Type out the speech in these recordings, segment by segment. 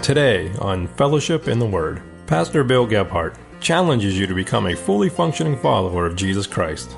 Today on Fellowship in the Word, Pastor Bill Gebhardt challenges you to become a fully functioning follower of Jesus Christ.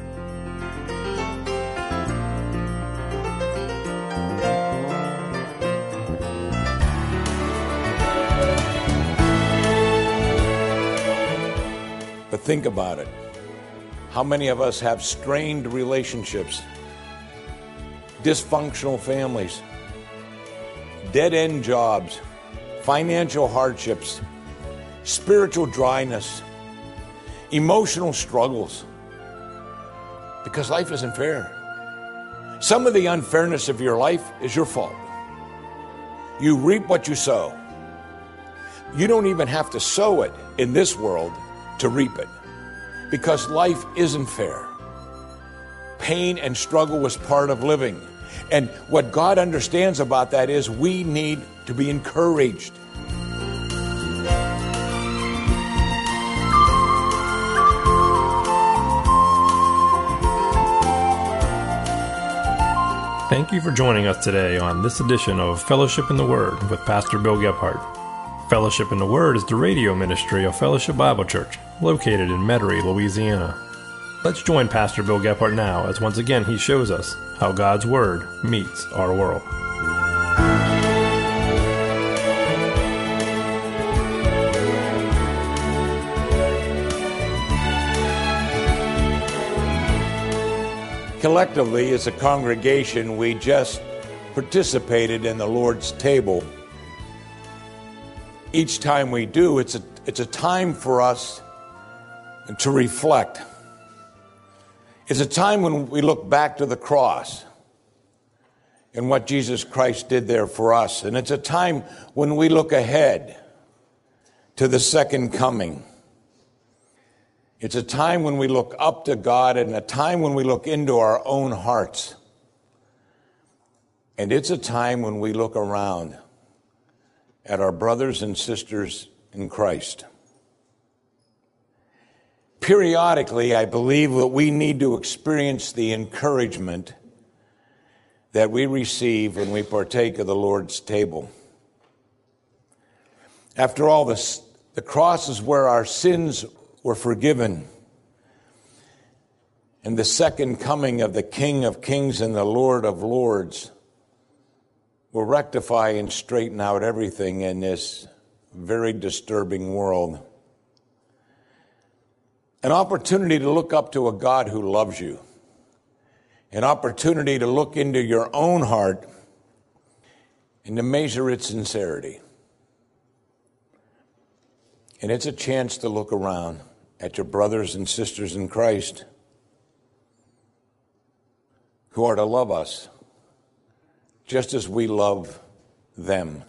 But think about it. How many of us have strained relationships, dysfunctional families, dead-end jobs, financial hardships, spiritual dryness, emotional struggles? Because life isn't fair. Some of the unfairness of your life is your fault. You reap what you sow. You don't even have to sow it in this world to reap it, because life isn't fair. Pain and struggle was part of living. And what God understands about that is we need to be encouraged. Thank you for joining us today on this edition of Fellowship in the Word with Pastor Bill Gebhardt. Fellowship in the Word is the radio ministry of Fellowship Bible Church, located in Metairie, Louisiana. Let's join Pastor Bill Gebhardt now as once again he shows us how God's Word meets our world. Collectively, as a congregation, we just participated in the Lord's table. Each time we do, it's a time for us to reflect. It's a time when we look back to the cross and what Jesus Christ did there for us. And it's a time when we look ahead to the second coming. It's a time when we look up to God, and a time when we look into our own hearts. And it's a time when we look around at our brothers and sisters in Christ. Periodically, I believe that we need to experience the encouragement that we receive when we partake of the Lord's table. After all, the cross is where our sins were forgiven. And the second coming of the King of Kings and the Lord of Lords will rectify and straighten out everything in this very disturbing world. An opportunity to look up to a God who loves you. An opportunity to look into your own heart and to measure its sincerity. And it's a chance to look around at your brothers and sisters in Christ who are to love us just as we love them.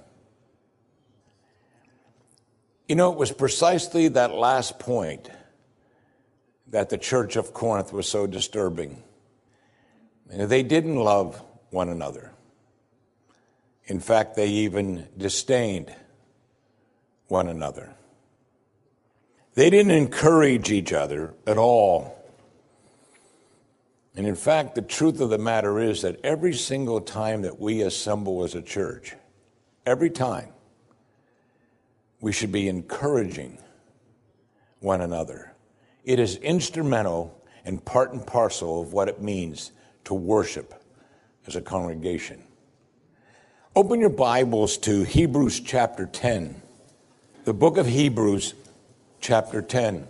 You know, it was precisely that last point that the church of Corinth was so disturbing. They didn't love one another. In fact, they even disdained one another. They didn't encourage each other at all. And in fact, the truth of the matter is that every single time that we assemble as a church, every time, we should be encouraging one another. It is instrumental and part and parcel of what it means to worship as a congregation. Open your Bibles to Hebrews chapter 10. The book of Hebrews chapter 10.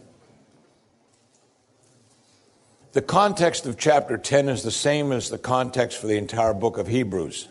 The context of chapter 10 is the same as the context for the entire book of Hebrews.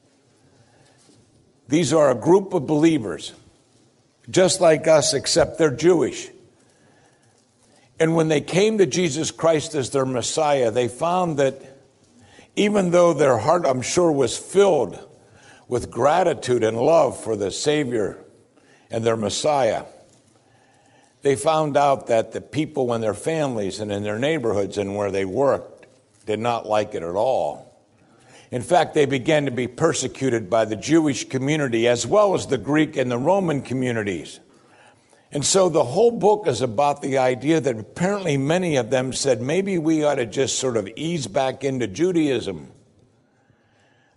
These are a group of believers, just like us, except they're Jewish. And when they came to Jesus Christ as their Messiah, they found that even though their heart, I'm sure, was filled with gratitude and love for the Savior and their Messiah, they found out that the people in their families and in their neighborhoods and where they worked did not like it at all. In fact, they began to be persecuted by the Jewish community as well as the Greek and the Roman communities. And so the whole book is about the idea that apparently many of them said, maybe we ought to just sort of ease back into Judaism.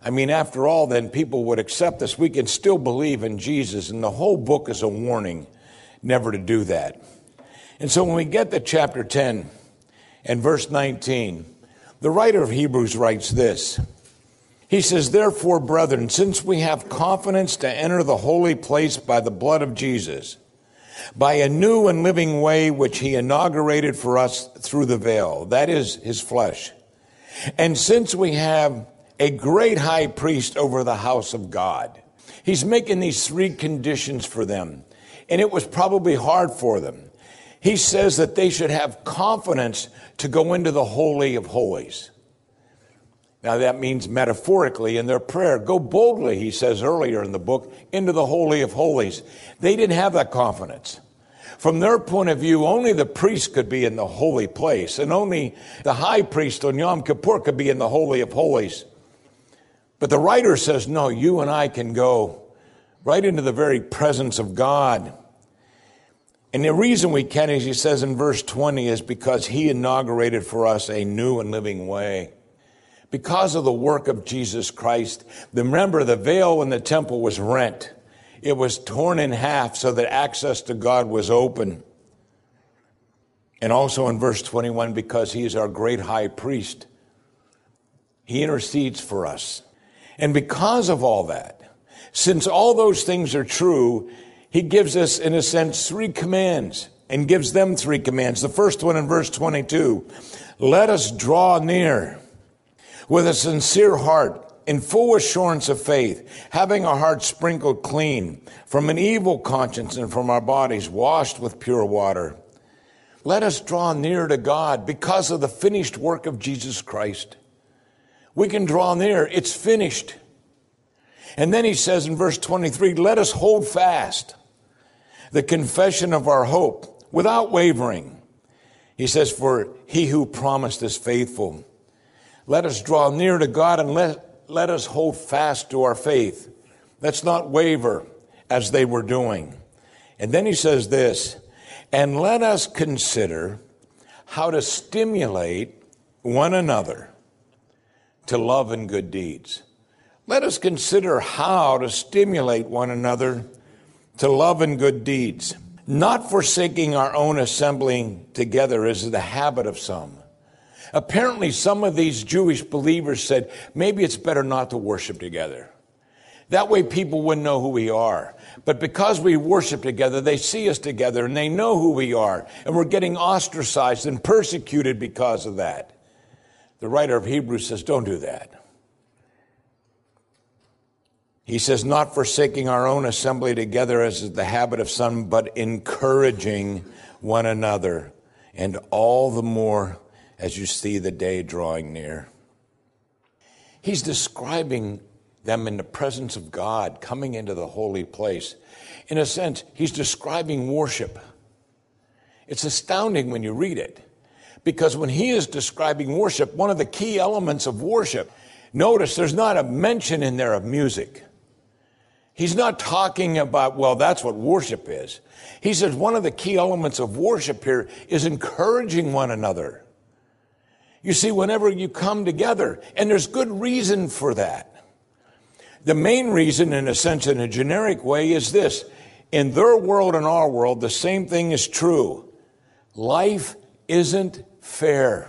I mean, after all, then people would accept us. We can still believe in Jesus, and the whole book is a warning never to do that. And so when we get to chapter 10 and verse 19, the writer of Hebrews writes this. He says, "Therefore, brethren, since we have confidence to enter the holy place by the blood of Jesus, by a new and living way which he inaugurated for us through the veil," that is his flesh, "and since we have a great high priest over the house of God." He's making these three conditions for them, and it was probably hard for them. He says that they should have confidence to go into the Holy of Holies. Now that means metaphorically in their prayer, go boldly, he says earlier in the book, into the Holy of Holies. They didn't have that confidence. From their point of view, only the priest could be in the holy place, and only the high priest on Yom Kippur could be in the Holy of Holies. But the writer says, no, you and I can go right into the very presence of God. And the reason we can, as he says in verse 20, is because he inaugurated for us a new and living way. Because of the work of Jesus Christ, remember the veil in the temple was rent. It was torn in half so that access to God was open. And also in verse 21, because he is our great high priest, he intercedes for us. And because of all that, since all those things are true, he gives us, in a sense, three commands, and gives them three commands. The first one in verse 22, let us draw near with a sincere heart, in full assurance of faith, having our hearts sprinkled clean from an evil conscience and from our bodies washed with pure water. Let us draw near to God because of the finished work of Jesus Christ. We can draw near. It's finished. And then he says in verse 23, let us hold fast the confession of our hope without wavering. He says, for he who promised is faithful. Let us draw near to God and let us hold fast to our faith. Let's not waver as they were doing. And then he says this, and let us consider how to stimulate one another to love and good deeds. Let us consider how to stimulate one another to love and good deeds, not forsaking our own assembling together as the habit of some. Apparently, some of these Jewish believers said, maybe it's better not to worship together. That way people wouldn't know who we are. But because we worship together, they see us together and they know who we are. And we're getting ostracized and persecuted because of that. The writer of Hebrews says, don't do that. He says, not forsaking our own assembly together as is the habit of some, but encouraging one another, and all the more as you see the day drawing near. He's describing them in the presence of God, coming into the holy place. In a sense, he's describing worship. It's astounding when you read it, because when he is describing worship, one of the key elements of worship, notice there's not a mention in there of music. He's not talking about, well, that's what worship is. He says one of the key elements of worship here is encouraging one another. You see, whenever you come together, and there's good reason for that. The main reason, in a sense, in a generic way, is this. In their world and our world, the same thing is true. Life isn't fair.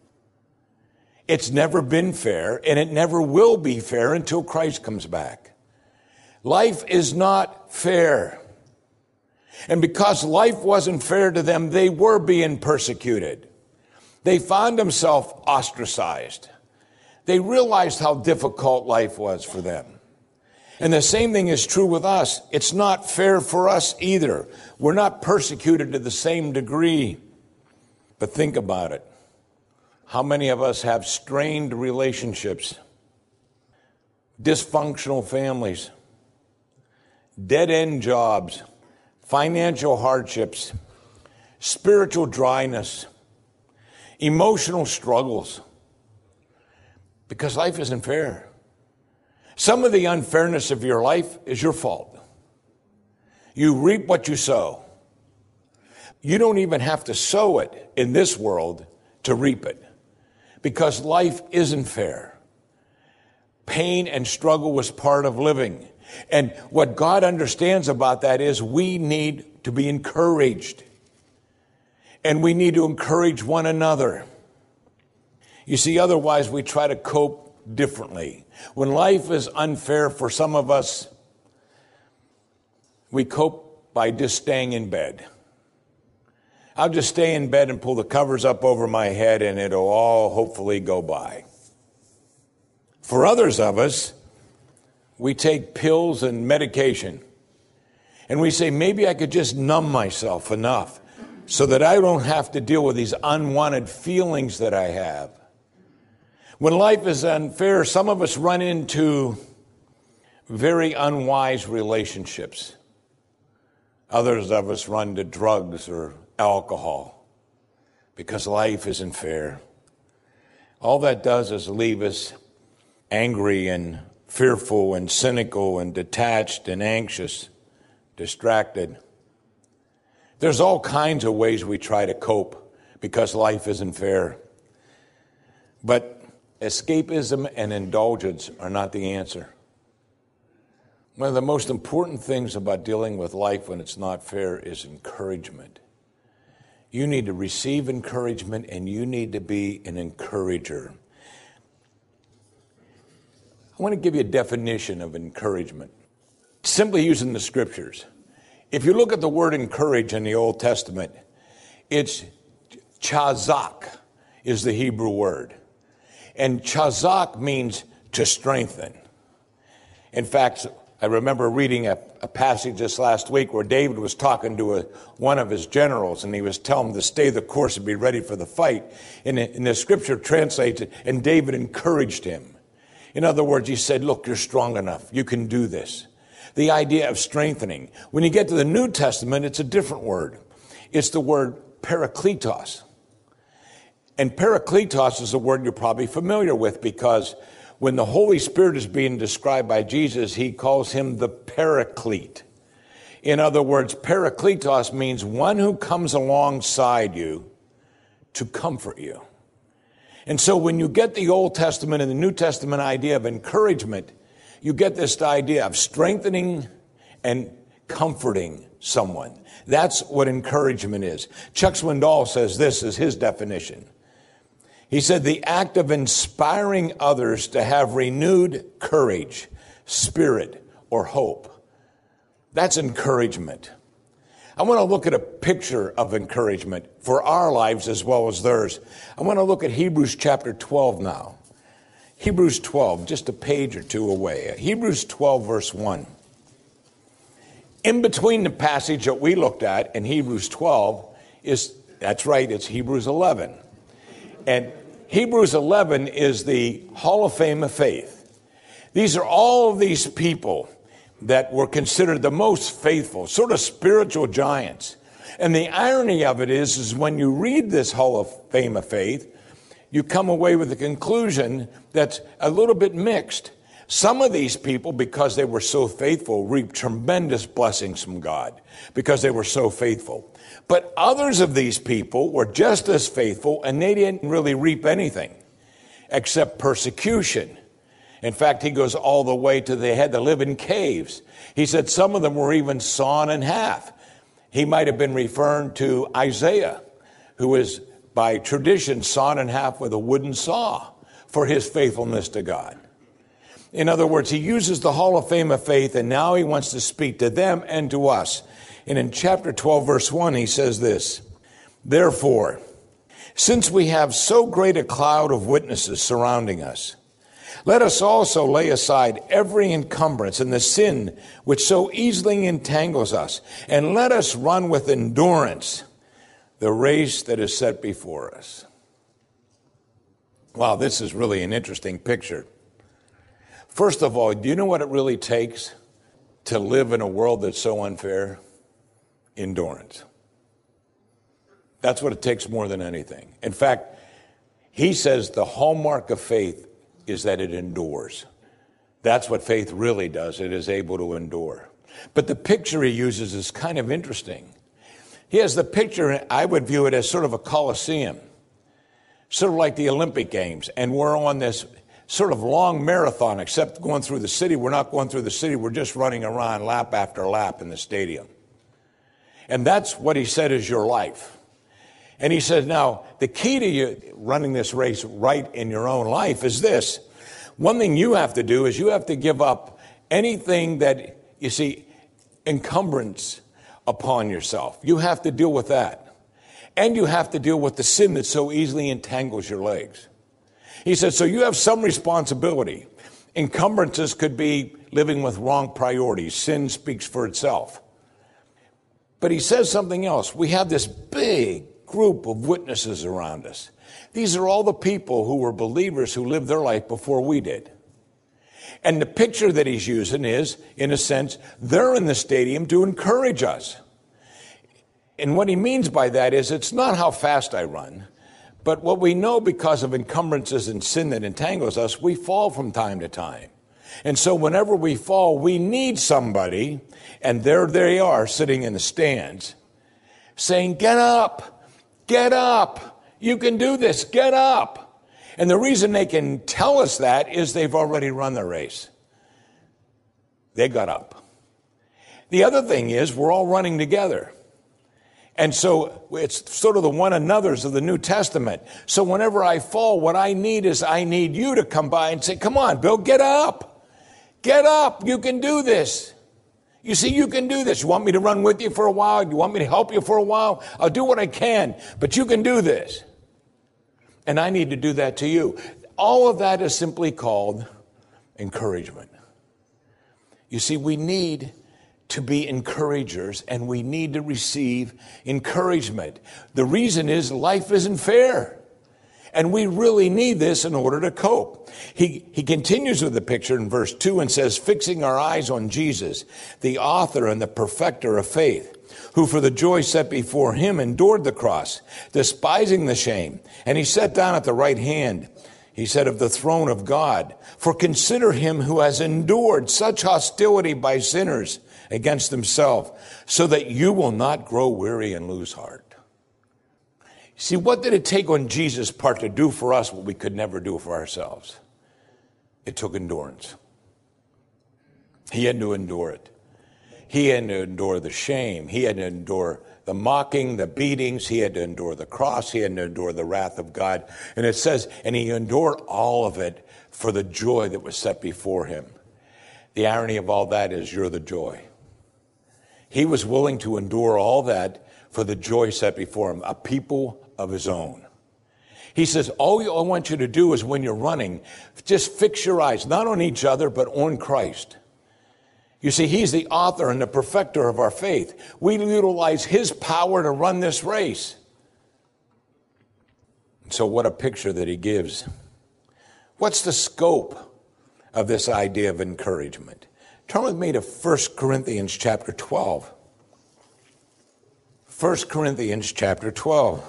It's never been fair, and it never will be fair until Christ comes back. Life is not fair. And because life wasn't fair to them, they were being persecuted. They found themselves ostracized. They realized how difficult life was for them. And the same thing is true with us. It's not fair for us either. We're not persecuted to the same degree. But think about it. How many of us have strained relationships, dysfunctional families, dead-end jobs, financial hardships, spiritual dryness, emotional struggles, because life isn't fair. Some of the unfairness of your life is your fault. You reap what you sow. You don't even have to sow it in this world to reap it, because life isn't fair. pain and struggle was part of living. And what God understands about that is we need to be encouraged. And we need to encourage one another. You see, otherwise we try to cope differently. When life is unfair for some of us, we cope by just staying in bed. I'll just stay in bed and pull the covers up over my head and it'll all hopefully go by. For others of us, we take pills and medication. And we say, maybe I could just numb myself enough so that I don't have to deal with these unwanted feelings that I have. When life is unfair, some of us run into very unwise relationships. Others of us run to drugs or alcohol because life isn't fair. All that does is leave us angry and fearful and cynical and detached and anxious, distracted. There's all kinds of ways we try to cope because life isn't fair. But escapism and indulgence are not the answer. One of the most important things about dealing with life when it's not fair is encouragement. You need to receive encouragement and you need to be an encourager. I want to give you a definition of encouragement. Simply using the scriptures. If you look at the word encourage in the Old Testament, it's chazak is the Hebrew word. And chazak means to strengthen. In fact, I remember reading a passage this last week where David was talking to one of his generals, and he was telling him to stay the course and be ready for the fight. And the scripture translates it, and David encouraged him. In other words, he said, look, you're strong enough. You can do this. The idea of strengthening. When you get to the New Testament, it's a different word. It's the word parakletos. And parakletos is a word you're probably familiar with because when the Holy Spirit is being described by Jesus, he calls him the Paraclete. In other words, parakletos means one who comes alongside you to comfort you. And so when you get the Old Testament and the New Testament idea of encouragement, you get this idea of strengthening and comforting someone. That's what encouragement is. Chuck Swindoll says this is his definition. He said, the act of inspiring others to have renewed courage, spirit, or hope. That's encouragement. I want to look at a picture of encouragement for our lives as well as theirs. I want to look at Hebrews chapter 12 now. Hebrews 12, just a page or two away. Hebrews 12, verse 1. In between the passage that we looked at in Hebrews 12 is, that's right, it's Hebrews 11. And Hebrews 11 is the Hall of Fame of Faith. These are all of these people that were considered the most faithful, sort of spiritual giants. And the irony of it is when you read this Hall of Fame of Faith, you come away with a conclusion that's a little bit mixed. Some of these people, because they were so faithful, reaped tremendous blessings from God because they were so faithful. But others of these people were just as faithful, and they didn't really reap anything except persecution. In fact, he goes all the way to they had to live in caves. He said some of them were even sawn in half. He might have been referring to Isaiah, who was by tradition sawn in half with a wooden saw for his faithfulness to God. In other words, he uses the Hall of Fame of Faith, and now he wants to speak to them and to us. And in chapter 12, verse 1, he says this, therefore, since we have so great a cloud of witnesses surrounding us, let us also lay aside every encumbrance and the sin which so easily entangles us, and let us run with endurance the race that is set before us. Wow, this is really an interesting picture. First of all, do you know what it really takes to live in a world that's so unfair? Endurance. That's what it takes more than anything. In fact, he says the hallmark of faith is that it endures. That's what faith really does. It is able to endure. But the picture he uses is kind of interesting. He has the picture, I would view it as sort of a coliseum, sort of like the Olympic Games, and we're on this sort of long marathon, except going through the city. We're not going through the city. We're just running around lap after lap in the stadium. And that's what he said is your life. And he said, now, the key to you running this race right in your own life is this. One thing you have to do is you have to give up anything that, you see, encumbrance upon yourself. You have to deal with that. And you have to deal with the sin that so easily entangles your legs. He said, so you have some responsibility. Encumbrances could be living with wrong priorities. Sin speaks for itself. But he says something else. We have this big group of witnesses around us. These are all the people who were believers who lived their life before we did. And the picture that he's using is, in a sense, they're in the stadium to encourage us. And what he means by that is it's not how fast I run, but what we know because of encumbrances and sin that entangles us, we fall from time to time. And so whenever we fall, we need somebody, and there they are sitting in the stands, saying, get up, you can do this, get up. And the reason they can tell us that is they've already run the race. They got up. The other thing is we're all running together. And so it's sort of the one another's of the New Testament. So whenever I fall, what I need is I need you to come by and say, come on, Bill, get up. Get up. You can do this. You see, you can do this. You want me to run with you for a while? You want me to help you for a while? I'll do what I can, but you can do this. And I need to do that to you. All of that is simply called encouragement. You see, we need to be encouragers, and we need to receive encouragement. The reason is life isn't fair. And we really need this in order to cope. He continues with the picture in verse 2 and says, fixing our eyes on Jesus, the author and the perfecter of faith, who for the joy set before him endured the cross, despising the shame. And he sat down at the right hand, he said, of the throne of God. For consider him who has endured such hostility by sinners against himself, so that you will not grow weary and lose heart. See, what did it take on Jesus' part to do for us what we could never do for ourselves? It took endurance. He had to endure it. He had to endure the shame. He had to endure the mocking, the beatings. He had to endure the cross. He had to endure the wrath of God. And it says, and he endured all of it for the joy that was set before him. The irony of all that is you're the joy. He was willing to endure all that for the joy set before him, a people of his own. He says, all I want you to do is when you're running, just fix your eyes, not on each other, but on Christ. You see, he's the author and the perfecter of our faith. We utilize his power to run this race. So what a picture that he gives. What's the scope of this idea of encouragement? Turn with me to 1 Corinthians chapter 12. 1 Corinthians chapter 12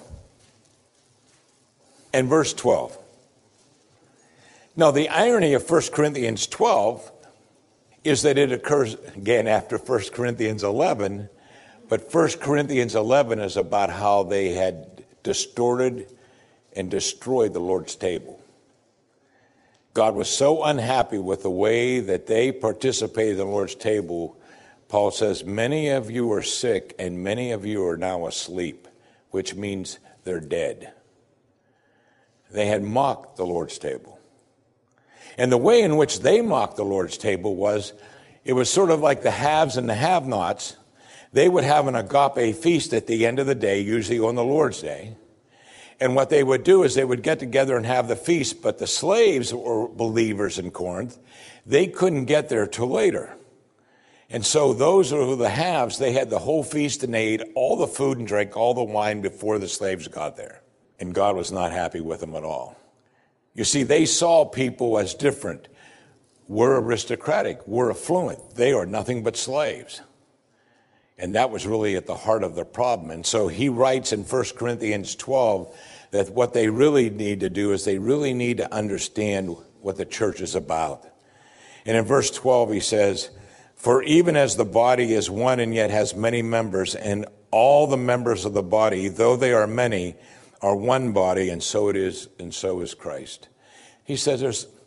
and verse 12. Now, the irony of 1 Corinthians 12 is that it occurs again after 1 Corinthians 11, but 1 Corinthians 11 is about how they had distorted and destroyed the Lord's table. God was so unhappy with the way that they participated in the Lord's table. Paul says, many of you are sick and many of you are now asleep, which means they're dead. They had mocked the Lord's table. And the way in which they mocked the Lord's table was, it was sort of like the haves and the have-nots. They would have an agape feast at the end of the day, usually on the Lord's Day. And what they would do is they would get together and have the feast, but the slaves or believers in Corinth, they couldn't get there till later. And so those who were the haves, they had the whole feast and they ate all the food and drank all the wine before the slaves got there. And God was not happy with them at all. You see, they saw people as different. We're aristocratic. We're affluent. They are nothing but slaves. And that was really at the heart of the problem. And so he writes in 1 Corinthians 12 that what they really need to do is they really need to understand what the church is about. And in verse 12 he says, for even as the body is one and yet has many members, and all the members of the body, though they are many, are one body, and so it is, and so is Christ. He says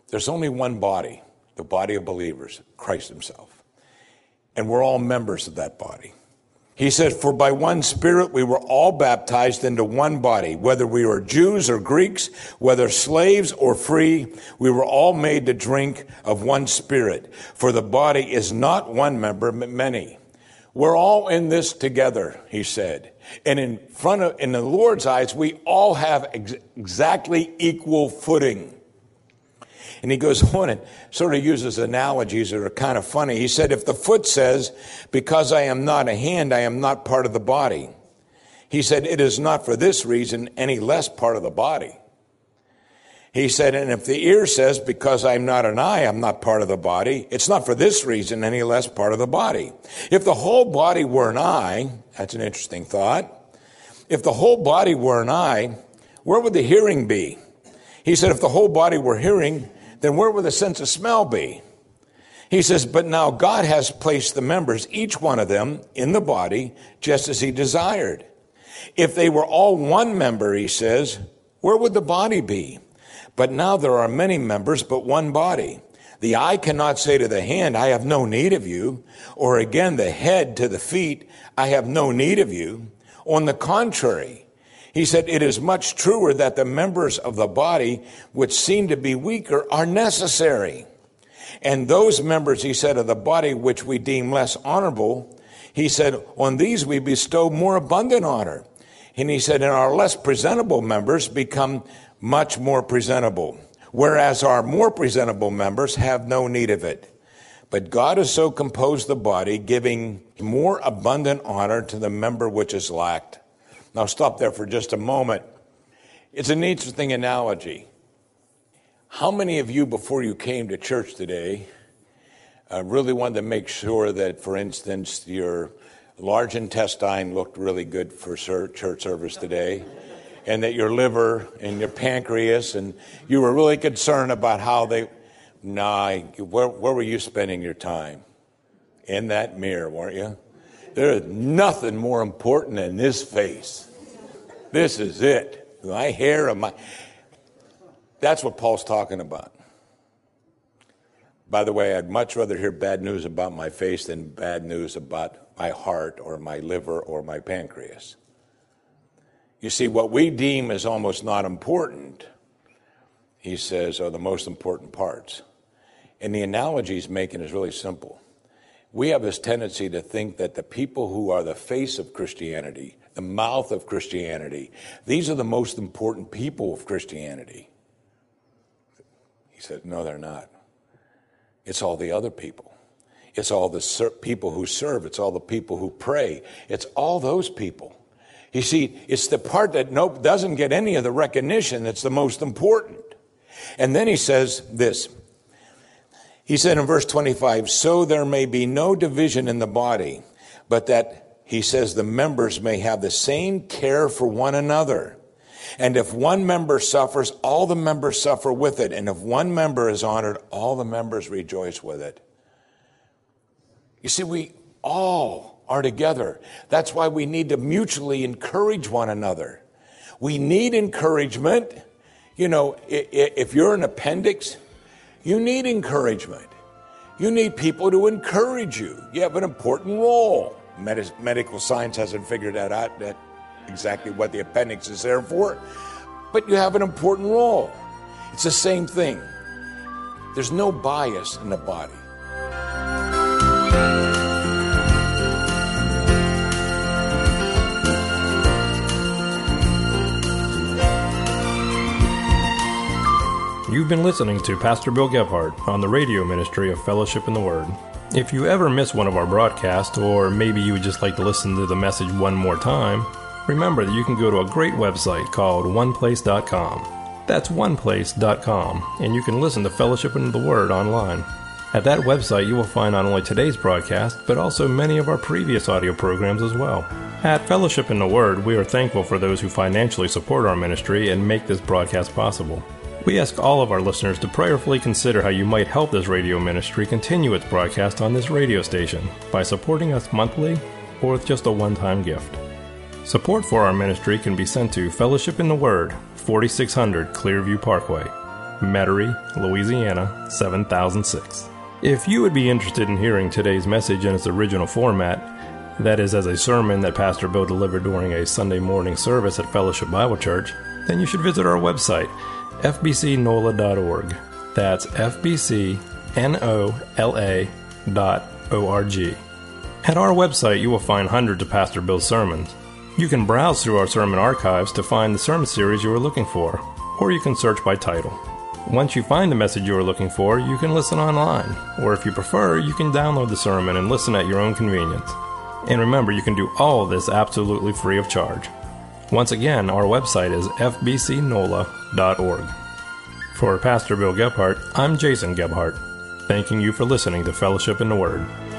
There's only one body, the body of believers, Christ himself. And we're all members of that body. He said, for by one Spirit we were all baptized into one body, whether we were Jews or Greeks, whether slaves or free, we were all made to drink of one Spirit. For the body is not one member, but many. We're all in this together, he said. And in the Lord's eyes, we all have exactly equal footing. And he goes on and sort of uses analogies that are kind of funny. He said, if the foot says, because I am not a hand, I am not part of the body. He said, it is not for this reason any less part of the body. He said, and if the ear says, because I'm not an eye, I'm not part of the body, it's not for this reason any less part of the body. If the whole body were an eye, that's an interesting thought. If the whole body were an eye, where would the hearing be? He said, if the whole body were hearing, then where would the sense of smell be? He says, but now God has placed the members, each one of them, in the body, just as he desired. If they were all one member, he says, where would the body be? But now there are many members, but one body. The eye cannot say to the hand, I have no need of you. Or again, the head to the feet, I have no need of you. On the contrary, he said, it is much truer that the members of the body, which seem to be weaker, are necessary. And those members, he said, of the body which we deem less honorable, he said, on these we bestow more abundant honor. And he said, and our less presentable members become much more presentable, whereas our more presentable members have no need of it. But God has so composed the body, giving more abundant honor to the member which is lacked. Now stop there for just a moment. It's an interesting analogy. How many of you, before you came to church today, really wanted to make sure that, for instance, your large intestine looked really good for church service today, and that your liver and your pancreas, and you were really concerned about how they... where were you spending your time? In that mirror, weren't you? There is nothing more important than this face. This is it. My hair and my... That's what Paul's talking about. By the way, I'd much rather hear bad news about my face than bad news about my heart or my liver or my pancreas. You see, what we deem as almost not important, he says, are the most important parts. And the analogy he's making is really simple. We have this tendency to think that the people who are the face of Christianity, the mouth of Christianity, these are the most important people of Christianity. He said, no, they're not. It's all the other people. It's all the people who serve. It's all the people who pray. It's all those people. You see, it's the part that doesn't get any of the recognition that's the most important. And then he says this. He said in verse 25, so there may be no division in the body, but that, he says, the members may have the same care for one another. And if one member suffers, all the members suffer with it. And if one member is honored, all the members rejoice with it. You see, we all are together. That's why we need to mutually encourage one another. We need encouragement. You know, if you're an appendix, you need encouragement. You need people to encourage you. You have an important role. Medical science hasn't figured that out, that exactly what the appendix is there for. But you have an important role. It's the same thing. There's no bias in the body. You've been listening to Pastor Bill Gebhardt on the radio ministry of Fellowship in the Word. If you ever miss one of our broadcasts, or maybe you would just like to listen to the message one more time, remember that you can go to a great website called oneplace.com. That's oneplace.com, and you can listen to Fellowship in the Word online. At that website, you will find not only today's broadcast, but also many of our previous audio programs as well. At Fellowship in the Word, we are thankful for those who financially support our ministry and make this broadcast possible. We ask all of our listeners to prayerfully consider how you might help this radio ministry continue its broadcast on this radio station by supporting us monthly or with just a one-time gift. Support for our ministry can be sent to Fellowship in the Word, 4600 Clearview Parkway. Metairie, Louisiana 7006. If you would be interested in hearing today's message in its original format, that is as a sermon that Pastor Bill delivered during a Sunday morning service at Fellowship Bible Church, then you should visit our website, fbcnola.org. That's fbcnola.org. At our website, you will find hundreds of Pastor Bill's sermons. You can browse through our sermon archives to find the sermon series you are looking for, or you can search by title. Once you find the message you are looking for, you can listen online, or if you prefer, you can download the sermon and listen at your own convenience. And remember, you can do all of this absolutely free of charge. Once again, our website is fbcnola.org. For Pastor Bill Gebhardt, I'm Jason Gebhardt, thanking you for listening to Fellowship in the Word.